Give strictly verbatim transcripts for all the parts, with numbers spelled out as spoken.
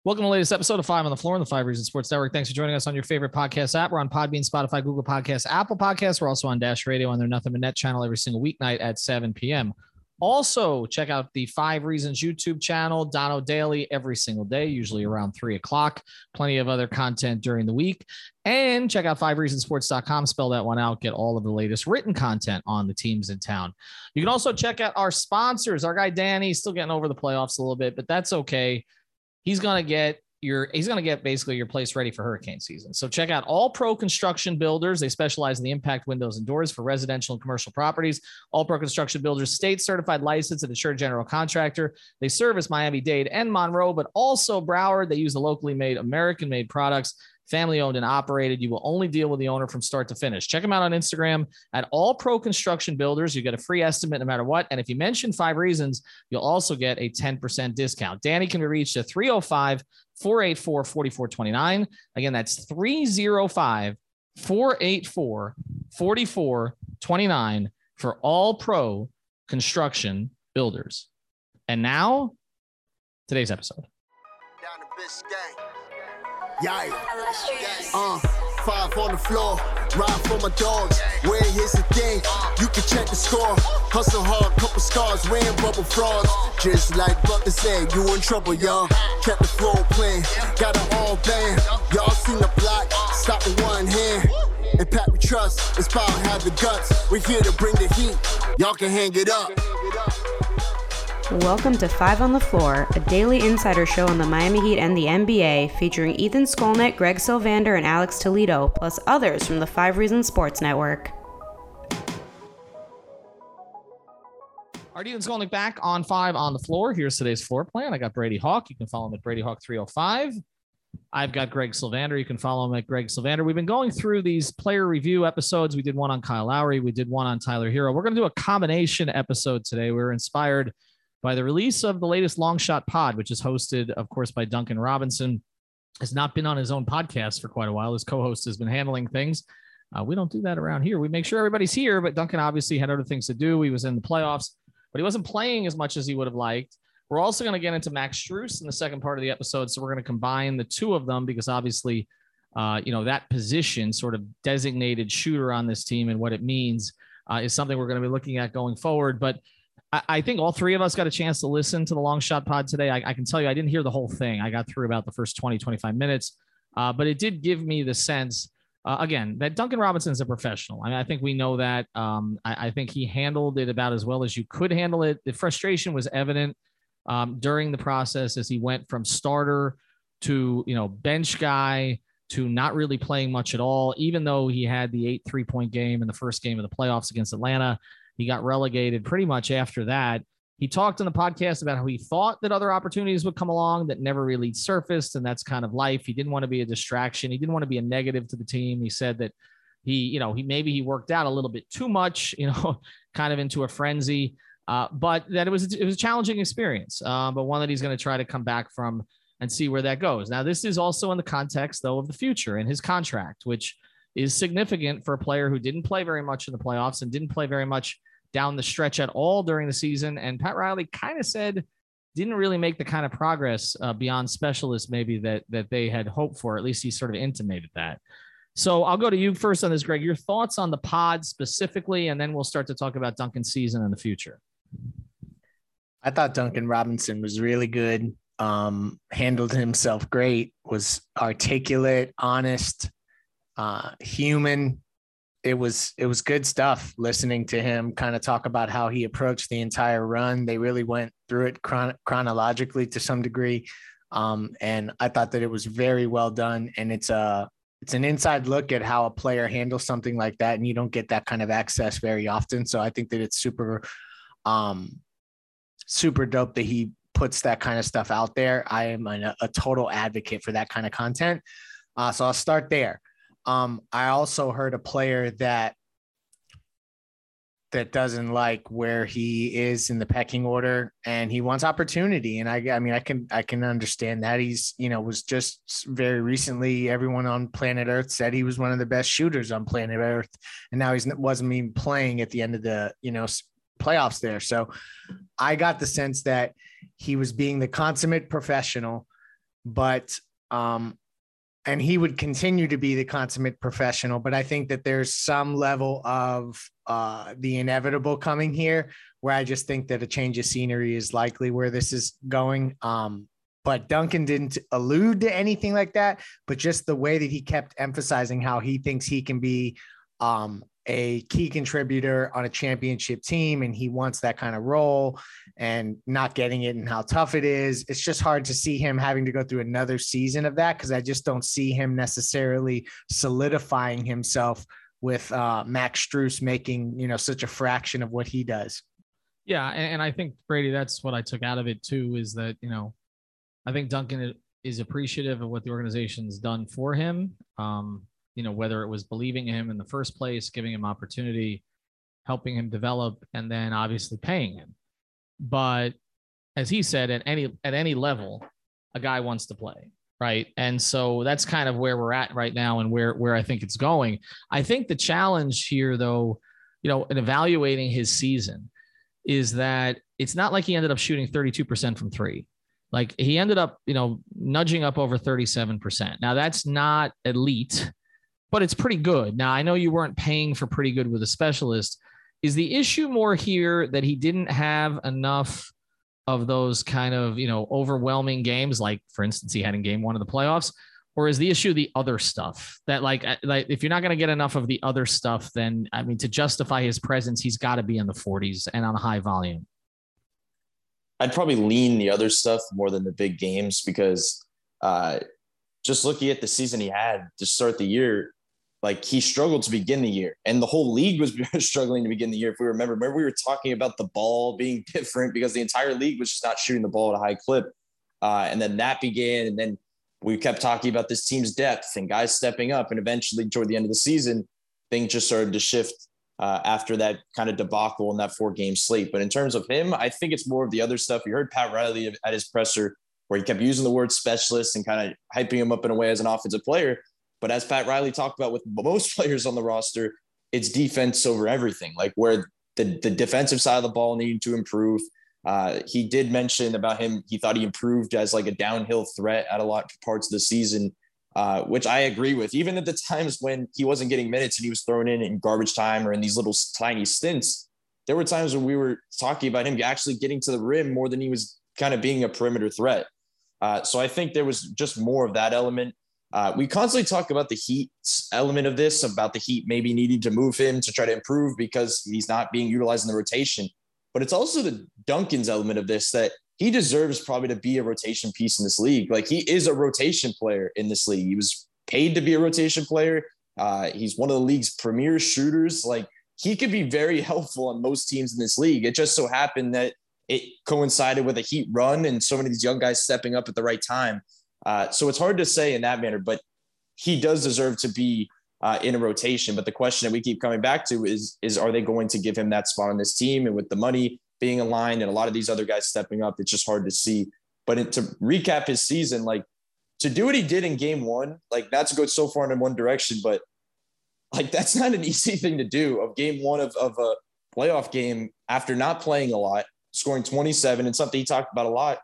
Welcome to the latest episode of Five on the Floor on the Five Reasons Sports Network. Thanks for joining us on your favorite podcast app. We're on Podbean, Spotify, Google Podcasts, Apple Podcasts. We're also on Dash Radio on their Nothing But Net channel every single weeknight at seven p.m. Also, check out the Five Reasons YouTube channel, Dono Daily, every single day, usually around three o'clock. Plenty of other content during the week. And check out five reasons sports dot com. Spell that one out. Get all of the latest written content on the teams in town. You can also check out our sponsors. Our guy Danny is still getting over the playoffs a little bit, but that's okay. He's going to get your, he's going to get basically your place ready for hurricane season. So check out All Pro Construction Builders. They specialize in the impact windows and doors for residential and commercial properties. All Pro Construction Builders, state certified license and insured general contractor. They service Miami-Dade and Monroe, but also Broward. They use the locally made, American made products. Family owned and operated. You will only deal with the owner from start to finish. Check them out on Instagram at All Pro Construction Builders. You get a free estimate no matter what. And if you mention Five Reasons, you'll also get a ten percent discount. Danny can be reached at three oh five, four eight four, four four two nine. Again, that's three oh five, four eight four, four four two nine for All Pro Construction Builders. And now, today's episode. Down the bitch gang. Yikes. Uh, five on the floor, ride for my dogs. Where here's the thing, you can check the score. Hustle hard, couple scars, wearing bubble frauds. Just like Butler said, you in trouble, y'all. Kept the floor playing, got it all banned. Y'all seen the block, stop with one hand. And Pat we trust, Inspire have the guts. We're here to bring the heat, y'all can hang it up. Welcome to Five on the Floor, a daily insider show on the Miami Heat and the N B A, featuring Ethan Skolnick, Greg Sylvander, and Alex Toledo, plus others from the Five Reasons Sports Network. Our Ethan Skolnick back on Five on the Floor. Here's today's floor plan. I got Brady Hawk. You can follow him at Brady Hawk three oh five. I've got Greg Sylvander. You can follow him at Greg Sylvander. We've been going through these player review episodes. We did one on Kyle Lowry. We did one on Tyler Hero. We're going to do a combination episode today. We're inspired by the release of the latest Long Shot Pod, which is hosted, of course, by Duncan Robinson. Has not been on his own podcast for quite a while. His co-host has been handling things. Uh, we don't do that around here. We make sure everybody's here, but Duncan obviously had other things to do. He was in the playoffs, but he wasn't playing as much as he would have liked. We're also going to get into Max Strus in the second part of the episode, so we're going to combine the two of them because obviously, uh, you know, that position, sort of designated shooter on this team and what it means uh, is something we're going to be looking at going forward. But I think all three of us got a chance to listen to the Long Shot Pod today. I, I can tell you, I didn't hear the whole thing. I got through about the first twenty, twenty-five minutes, uh, but it did give me the sense, uh, again, that Duncan Robinson is a professional. I mean, I think we know that. Um, I, I think he handled it about as well as you could handle it. The frustration was evident um, during the process as he went from starter to, you know, bench guy to not really playing much at all, even though he had the eight three-point game in the first game of the playoffs against Atlanta. He got relegated pretty much after that. He talked in the podcast about how he thought that other opportunities would come along that never really surfaced, and that's kind of life. He didn't want to be a distraction. He didn't want to be a negative to the team. He said that he, you know, he maybe he worked out a little bit too much, you know, kind of into a frenzy, uh, but that it was it was a challenging experience, uh, but one that he's going to try to come back from and see where that goes. Now, this is also in the context, though, of the future and his contract, which is significant for a player who didn't play very much in the playoffs and didn't play very much down the stretch at all during the season. And Pat Riley kind of said, didn't really make the kind of progress uh, beyond specialists maybe that, that they had hoped for. At least he sort of intimated that. So I'll go to you first on this, Greg, your thoughts on the pod specifically, and then we'll start to talk about Duncan's season and the future. I thought Duncan Robinson was really good. Um, handled himself great, was articulate, honest, uh, human. It was, it was good stuff listening to him kind of talk about how he approached the entire run. They really went through it chron- chronologically to some degree. Um, and I thought that it was very well done. And it's a, it's an inside look at how a player handles something like that. And you don't get that kind of access very often. So I think that it's super, um, super dope that he puts that kind of stuff out there. I am a, a total advocate for that kind of content. Uh, so I'll start there. Um, I also heard a player that that doesn't like where he is in the pecking order, and he wants opportunity. And I, I mean, I can I can understand that. He's, you know, was just very recently, everyone on planet Earth said he was one of the best shooters on planet Earth, and now he's wasn't even playing at the end of the, you know, playoffs there. So I got the sense that he was being the consummate professional, but um, and he would continue to be the consummate professional. But I think that there's some level of uh, the inevitable coming here, where I just think that a change of scenery is likely where this is going. Um, but Duncan didn't allude to anything like that, but just the way that he kept emphasizing how he thinks he can be um, a key contributor on a championship team, and he wants that kind of role, and not getting it and how tough it is. It's just hard to see him having to go through another season of that, because I just don't see him necessarily solidifying himself with uh, Max Strus making, you know, such a fraction of what he does. Yeah, and, and I think, Brady, that's what I took out of it too, is that, you know, I think Duncan is appreciative of what the organization's done for him. Um, you know, whether it was believing in him in the first place, giving him opportunity, helping him develop, and then obviously paying him. But as he said, at any at any level, a guy wants to play, right? And so that's kind of where we're at right now, and where where I think it's going. I think the challenge here, though, you know, in evaluating his season, is that it's not like he ended up shooting thirty-two percent from three. Like, he ended up, you know, nudging up over thirty-seven percent. Now, that's not elite, but it's pretty good. Now, I know you weren't paying for pretty good with a specialist. Is the issue more here that he didn't have enough of those kind of, you know, overwhelming games, like, for instance, he had in game one of the playoffs? Or is the issue the other stuff that, like, like if you're not going to get enough of the other stuff, then, I mean, to justify his presence, he's got to be in the forties and on a high volume? I'd probably lean the other stuff more than the big games, because uh, just looking at the season he had to start the year, like, he struggled to begin the year, and the whole league was struggling to begin the year. If we remember, remember we were talking about the ball being different because the entire league was just not shooting the ball at a high clip. Uh, and then that began, and then we kept talking about this team's depth and guys stepping up. And eventually toward the end of the season, things just started to shift uh, after that kind of debacle in that four game slate. But in terms of him, I think it's more of the other stuff. You heard Pat Riley at his presser where he kept using the word specialist and kind of hyping him up in a way as an offensive player. But as Pat Riley talked about with most players on the roster, it's defense over everything, like where the, the defensive side of the ball needed to improve. Uh, he did mention about him. He thought he improved as like a downhill threat at a lot of parts of the season, uh, which I agree with. Even at the times when he wasn't getting minutes and he was thrown in in garbage time or in these little tiny stints, there were times when we were talking about him actually getting to the rim more than he was kind of being a perimeter threat. Uh, so I think there was just more of that element. Uh, we constantly talk about the Heat element of this, about the Heat maybe needing to move him to try to improve because he's not being utilized in the rotation. But it's also the Duncan's element of this, that he deserves probably to be a rotation piece in this league. Like, he is a rotation player in this league. He was paid to be a rotation player. Uh, he's one of the league's premier shooters. Like, he could be very helpful on most teams in this league. It just so happened that it coincided with a Heat run and so many of these young guys stepping up at the right time. Uh, so it's hard to say in that manner, but he does deserve to be uh, in a rotation. But the question that we keep coming back to is, is are they going to give him that spot on this team? And with the money being aligned and a lot of these other guys stepping up, it's just hard to see. But it, to recap his season, like, to do what he did in game one, like, not to go so far in one direction, but like, that's not an easy thing to do, of game one of, of a playoff game after not playing a lot, scoring twenty-seven, and something he talked about a lot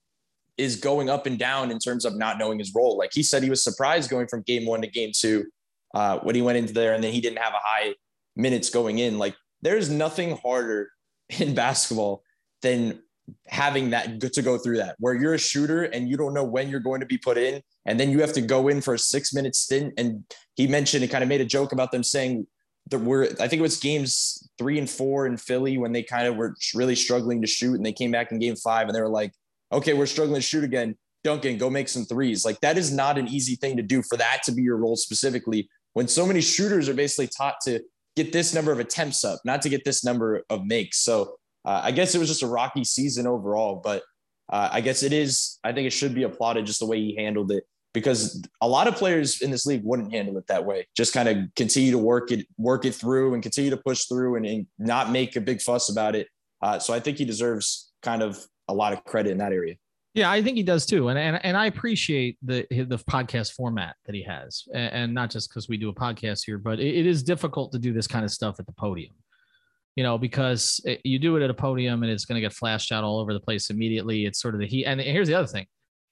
is going up and down in terms of not knowing his role. Like, he said he was surprised going from game one to game two uh, when he went into there, and then he didn't have a high minutes going in. Like, there's nothing harder in basketball than having that to go through that, where you're a shooter and you don't know when you're going to be put in. And then you have to go in for a six minute stint. And he mentioned, it kind of made a joke about them saying that we're, I think it was games three and four in Philly when they kind of were really struggling to shoot. And they came back in game five and they were like, okay, we're struggling to shoot again. Duncan, go make some threes. Like, that is not an easy thing to do, for that to be your role specifically, when so many shooters are basically taught to get this number of attempts up, not to get this number of makes. So uh, I guess it was just a rocky season overall, but uh, I guess it is, I think it should be applauded just the way he handled it, because a lot of players in this league wouldn't handle it that way. Just kind of continue to work it, work it through and continue to push through and, and not make a big fuss about it. Uh, so I think he deserves kind of a lot of credit in that area. Yeah, I think he does too. And and, and I appreciate the the podcast format that he has. And, and not just because we do a podcast here, but it, it is difficult to do this kind of stuff at the podium, you know, because it, you do it at a podium and it's going to get flashed out all over the place immediately. It's sort of the heat. And here's the other thing.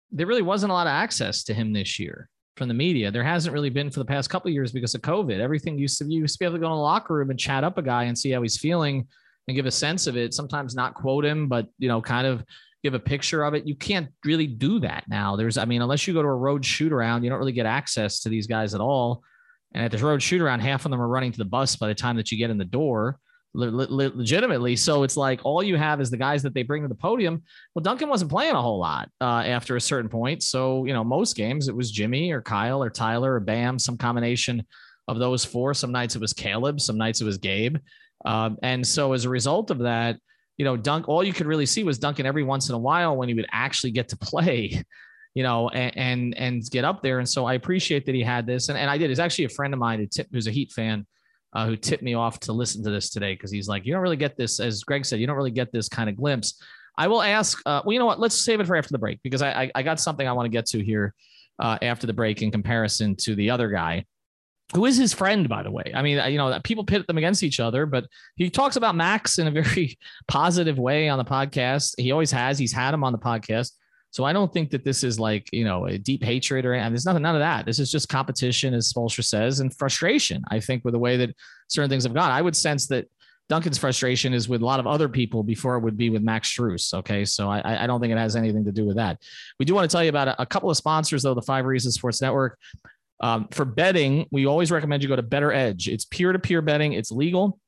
there really wasn't a lot of access to him this year from the media. There hasn't really been for the past couple of years because of COVID. Everything used to, you used to be able to go in the locker room and chat up a guy and see how he's feeling and give a sense of it. Sometimes not quote him, but, you know, kind of give a picture of it. You can't really do that now. There's, I mean, unless you go to a road shoot around, you don't really get access to these guys at all. And at this road shoot around, half of them are running to the bus by the time that you get in the door. Legitimately. So it's like all you have is the guys that they bring to the podium. Well, Duncan wasn't playing a whole lot uh, after a certain point. So, you know, most games it was Jimmy or Kyle or Tyler or Bam, some combination of those four. Some nights it was Caleb, some nights it was Gabe. Um, and so as a result of that, you know, Dunk, all you could really see was Duncan every once in a while when he would actually get to play, you know, and, and, and get up there. And so I appreciate that he had this. And, and I did. It's actually a friend of mine who tipped, who's a Heat fan, Uh, who tipped me off to listen to this today because he's like, you don't really get this, as Greg said, you don't really get this kind of glimpse. I will ask, uh, well, you know what? Let's save it for after the break because I I, I got something I want to get to here uh, after the break in comparison to the other guy, who is his friend, by the way. I mean, you know, people pit them against each other, but he talks about Max in a very positive way on the podcast. He always has. He's had him on the podcast. So I don't think that this is like, you know, a deep hatred or and there's nothing, none of that. This is just competition, as Spoelstra says, and frustration. I think with the way that certain things have gone, I would sense that Duncan's frustration is with a lot of other people before it would be with Max Strus. Okay. So I, I don't think it has anything to do with that. We do want to tell you about a, a couple of sponsors though, the Five Reasons Sports Network. Um, for betting, we always recommend you go to Better Edge. It's peer-to-peer betting. It's legal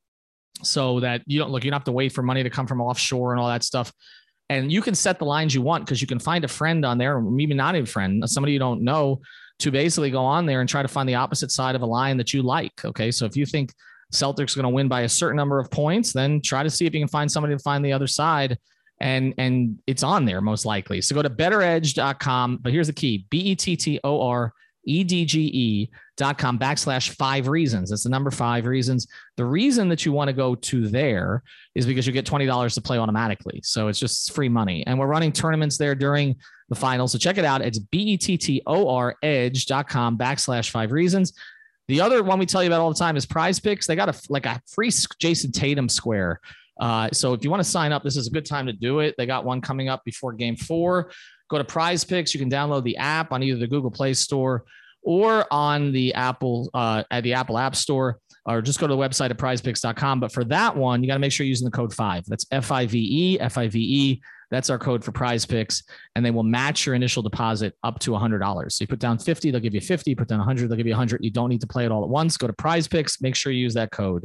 so that you don't look, you don't have to wait for money to come from offshore and all that stuff. And you can set the lines you want because you can find a friend on there, or maybe not a friend, somebody you don't know, to basically go on there and try to find the opposite side of a line that you like. Okay. So if you think Celtics are going to win by a certain number of points, then try to see if you can find somebody to find the other side. And, and it's on there most likely. So go to better edge dot com. But here's the key: B E T T O R E D G E dot com backslash five reasons. That's the number five reasons. The reason that you want to go to there is because you get twenty dollars to play automatically. So it's just free money. And we're running tournaments there during the finals. So check it out. It's B E T T O R edge dot com backslash five reasons. The other one we tell you about all the time is Prize Picks. They got a like a free Jason Tatum square. Uh, so if you want to sign up, this is a good time to do it. They got one coming up before game four. Go to Prize Picks. You can download the app on either the Google Play Store or on the Apple uh, at the Apple App Store, or just go to the website at prize picks dot com. But for that one, you got to make sure you're using the code five. That's F I V E, F I V E. That's our code for Prize Picks, and they will match your initial deposit up to one hundred dollars. So you put down fifty, they'll give you fifty. Put down one hundred, they'll give you one hundred. You don't need to play it all at once. Go to Prize Picks. Make sure you use that code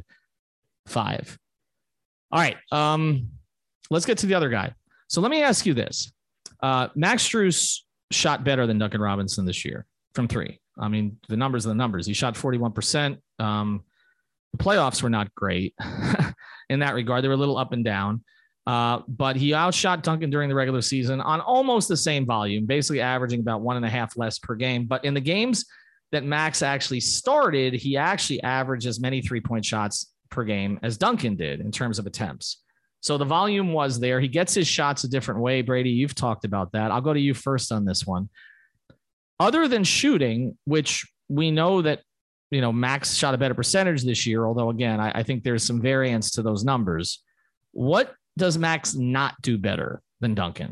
five. All right, um, let's get to the other guy. So let me ask you this. Uh, Max Strus shot better than Duncan Robinson this year from three. I mean, the numbers are the numbers. He shot forty-one percent. Um, the playoffs were not great in that regard. They were a little up and down. Uh, but he outshot Duncan during the regular season on almost the same volume, basically averaging about one and a half less per game. But in the games that Max actually started, he actually averaged as many three-point shots per game as Duncan did in terms of attempts. So the volume was there. He gets his shots a different way. Brady, you've talked about that. I'll go to you first on this one. Other than shooting, which we know that, you know, Max shot a better percentage this year, although again, I, I think there's some variance to those numbers. What does Max not do better than Duncan?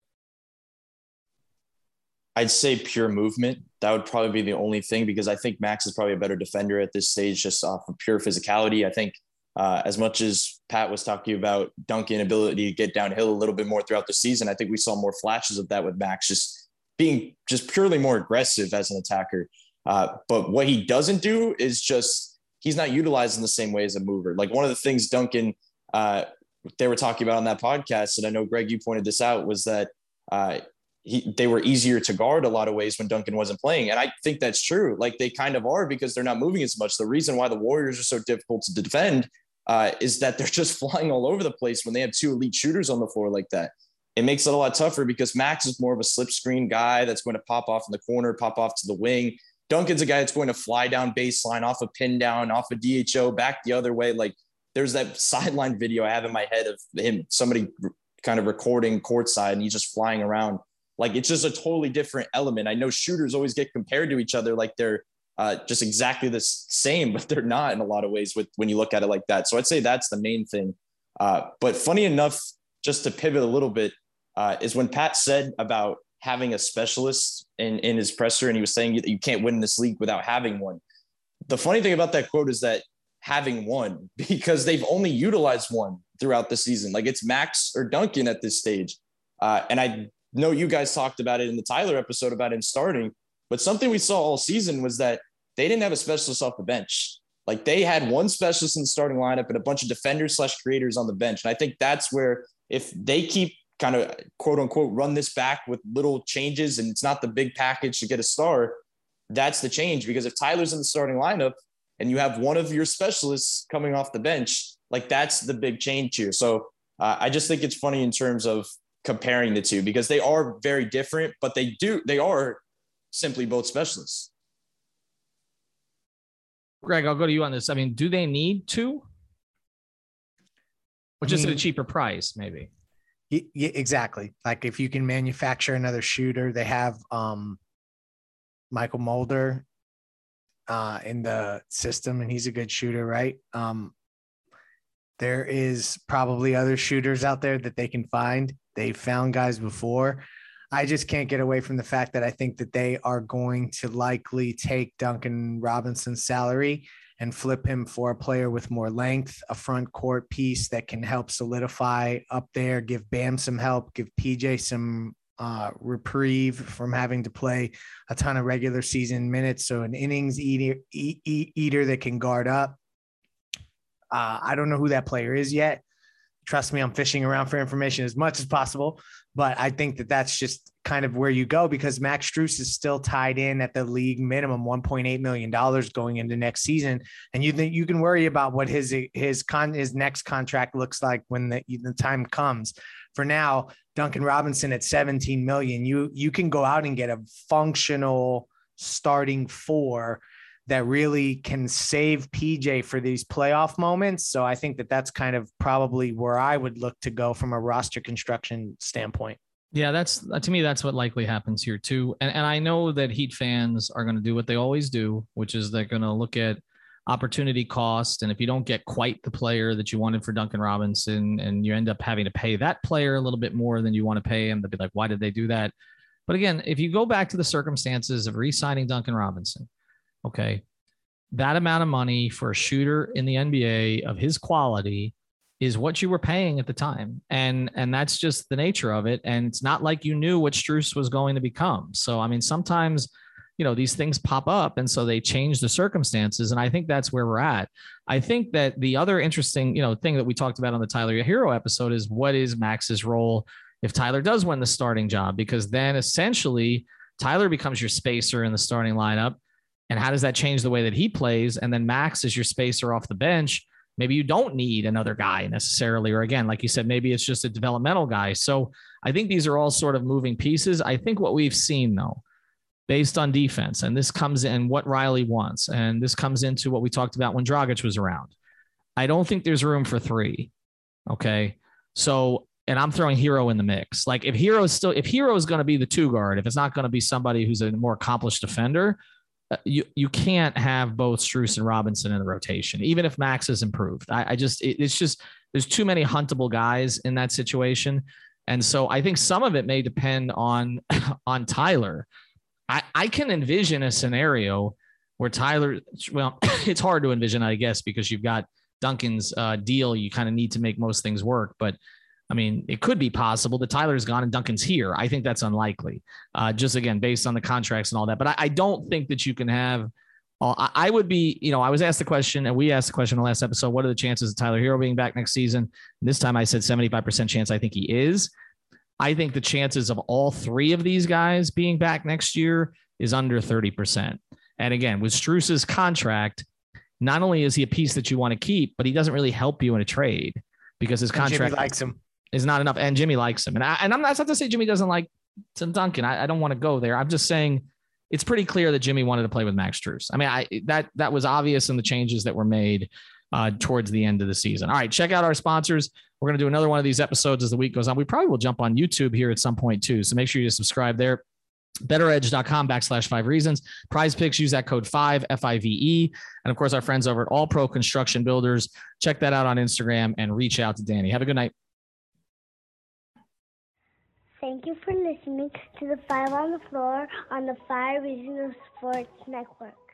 I'd say pure movement. That would probably be the only thing, because I think Max is probably a better defender at this stage, just off of pure physicality. I think uh, as much as Pat was talking about Duncan ability to get downhill a little bit more throughout the season, I think we saw more flashes of that with Max, just being just purely more aggressive as an attacker. Uh, but what he doesn't do is just, he's not utilized in the same way as a mover. Like one of the things Duncan, uh, they were talking about on that podcast, and I know, Greg, you pointed this out, was that uh, he, they were easier to guard a lot of ways when Duncan wasn't playing. And I think that's true. Like they kind of are, because they're not moving as much. The reason why the Warriors are so difficult to defend uh, is that they're just flying all over the place when they have two elite shooters on the floor like that. It makes it a lot tougher because Max is more of a slip screen guy that's going to pop off in the corner, pop off to the wing. Duncan's a guy that's going to fly down baseline, off a pin down, off a D H O, back the other way. Like there's that sideline video I have in my head of him, somebody kind of recording courtside, and he's just flying around. Like it's just a totally different element. I know shooters always get compared to each other like they're uh, just exactly the same, but they're not in a lot of ways with when you look at it like that. So I'd say that's the main thing. Uh, but funny enough, just to pivot a little bit, uh, is when Pat said about having a specialist in, in his presser, and he was saying that you can't win this league without having one. The funny thing about that quote is that having one, because they've only utilized one throughout the season. Like it's Max or Duncan at this stage. Uh, and I know you guys talked about it in the Tyler episode about him starting, but something we saw all season was that they didn't have a specialist off the bench. Like they had one specialist in the starting lineup and a bunch of defenders slash creators on the bench. And I think that's where if they keep kind of quote unquote run this back with little changes and it's not the big package to get a star, that's the change. Because if Tyler's in the starting lineup and you have one of your specialists coming off the bench, like that's the big change here. So uh, I just think it's funny in terms of comparing the two because they are very different, but they do, they are simply both specialists. Greg, I'll go to you on this. I mean, do they need two? Or just I mean, at a cheaper price, maybe? Yeah, exactly. Like if you can manufacture another shooter, they have um, Michael Mulder uh, in the system, and he's a good shooter, right? Um, there is probably other shooters out there that they can find. They've found guys before. I just can't get away from the fact that I think that they are going to likely take Duncan Robinson's salary and flip him for a player with more length, a front court piece that can help solidify up there, give Bam some help, give P J some uh, reprieve from having to play a ton of regular season minutes. So an innings eater, eat, eat, eater that can guard up. Uh, I don't know who that player is yet. Trust me, I'm fishing around for information as much as possible, but I think that that's just kind of where you go because Max Strus is still tied in at the league minimum one point eight million dollars going into next season. And you think you can worry about what his, his con his next contract looks like when the, the time comes. For now, Duncan Robinson at seventeen million, you, you can go out and get a functional starting four that really can save P J for these playoff moments. So I think that that's kind of probably where I would look to go from a roster construction standpoint. Yeah, that's to me, that's what likely happens here too. And, and I know that Heat fans are going to do what they always do, which is they're going to look at opportunity cost. And if you don't get quite the player that you wanted for Duncan Robinson and you end up having to pay that player a little bit more than you want to pay him, they'll be like, why did they do that? But again, if you go back to the circumstances of re-signing Duncan Robinson, okay, that amount of money for a shooter in the N B A of his quality is what you were paying at the time. And, and that's just the nature of it. And it's not like you knew what Strus was going to become. So, I mean, sometimes, you know, these things pop up and so they change the circumstances. And I think that's where we're at. I think that the other interesting, you know, thing that we talked about on the Tyler Hero episode is what is Max's role if Tyler does win the starting job, because then essentially Tyler becomes your spacer in the starting lineup. And how does that change the way that he plays? And then Max is your spacer off the bench. Maybe you don't need another guy necessarily, or again, like you said, maybe it's just a developmental guy. So I think these are all sort of moving pieces. I think what we've seen though, based on defense, and this comes in what Riley wants, and this comes into what we talked about when Dragic was around. I don't think there's room for three. Okay. So, and I'm throwing Hero in the mix. Like if Hero is still, if Hero is going to be the two guard, if it's not going to be somebody who's a more accomplished defender, You you can't have both Strus and Robinson in the rotation, even if Max has improved. I, I just, it, it's just, there's too many huntable guys in that situation. And so I think some of it may depend on, on Tyler. I, I can envision a scenario where Tyler, well, it's hard to envision, I guess, because you've got Duncan's uh, deal. You kind of need to make most things work, but I mean, it could be possible that Tyler's gone and Duncan's here. I think that's unlikely, uh, just again, based on the contracts and all that. But I, I don't think that you can have, uh, I, I would be, you know, I was asked the question and we asked the question in the last episode, what are the chances of Tyler Hero being back next season? And this time I said seventy-five percent chance. I think he is. I think the chances of all three of these guys being back next year is under thirty percent. And again, with Strus's contract, not only is he a piece that you want to keep, but he doesn't really help you in a trade because his contract Jimmy likes him. Is not enough. And Jimmy likes him. And, I, and I'm not, not to say Jimmy doesn't like Tim Duncan. I, I don't want to go there. I'm just saying it's pretty clear that Jimmy wanted to play with Max Strus. I mean, I, that, that was obvious in the changes that were made uh, towards the end of the season. All right, check out our sponsors. We're going to do another one of these episodes as the week goes on. We probably will jump on YouTube here at some point too. So make sure you subscribe there. betteredge.com backslash five reasons. Prize Picks, use that code five, F I V E. And of course, our friends over at All Pro Construction Builders. Check that out on Instagram and reach out to Danny. Have a good night. Say Thank you for listening to the Five on the Floor on the Five Regional Sports Network.